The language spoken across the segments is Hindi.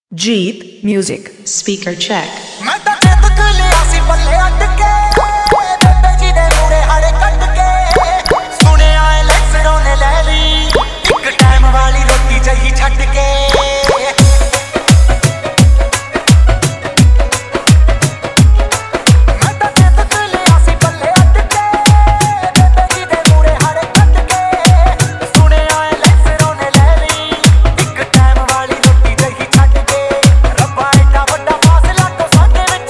जीत म्यूजिक स्पीकर चेक। मैं तो चेतक लिया सी पल्ले अट के बेबे जी दे मूरे हाड़े कट के सुने आए लेक्सरों ने ले ली एक टाइम वाली रोटी चाहिए छट के मैं तो चेतक लिया सी पल्ले अट के बेबे जी दे मूरे हाड़े कट के सुने आए लेक्सरों ने ले ली एक टाइम वाली रोटी चाहिए छट के रब्बा इतना बड़ा फासला तो साडे विच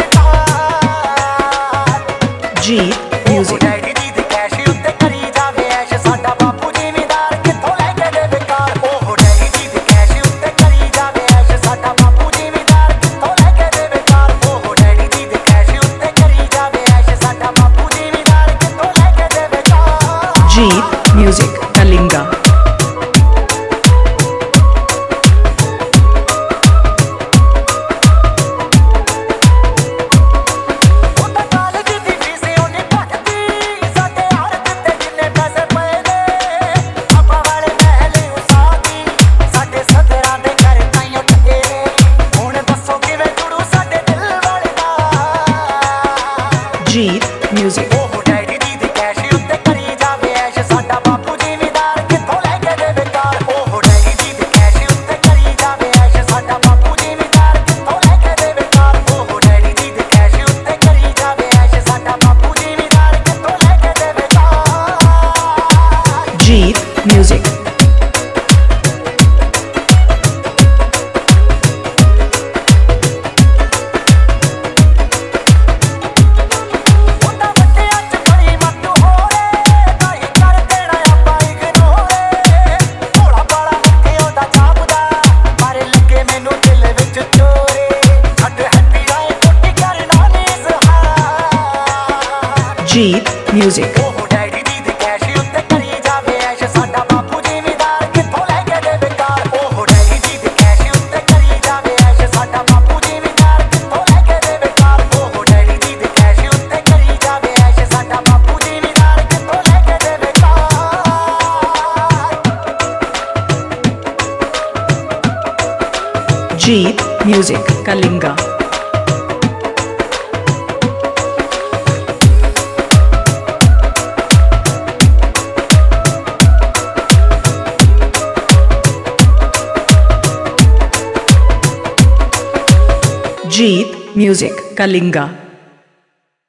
जीत म्यूजिक डैडी जी दे कैश उत्ते करी जावे ऐश साडा बापू जिमीदार किथों लेके दे बेकार ओह डैडी जी दे कैश उत्ते करी जावे ऐश साडा बापू जिमीदार किथों लेके दे बेकार ओह डैडी जी दे कैश उत्ते करी जावे ऐश साडा बापू जिमीदार किथों लेके दे बेकार। Jeet music Kalinga. Jeet music oh daddy ji दे कैश उत्ते करी जावे ऐश साडा बापू जिमीदार किथों लेके दे बेकार ओह डैडी जी दे कैश उत्ते करी जावे ऐश साडा बापू जिमीदार किथों लेके दे बेकार ओह डैडी जी दे कैश उत्ते करी जावे ऐश साडा बापू जिमीदार किथों लेके दे बेकार। Jeet music Jeet music oh daddy ji दे कैश उत्ते करी जावे ऐश साडा बापू जिमीदार किथों लेके दे बेकार ओह डैडी जी दे कैश उत्ते करी जावे ऐश साडा बापू जिमीदार किथों लेके दे बेकार ओह डैडी जी दे कैश उत्ते करी जावे ऐश साडा बापू जिमीदार किथों लेके दे बेकार। जीत म्यूजिक कलिंगा। जीत म्यूजिक कलिंगा।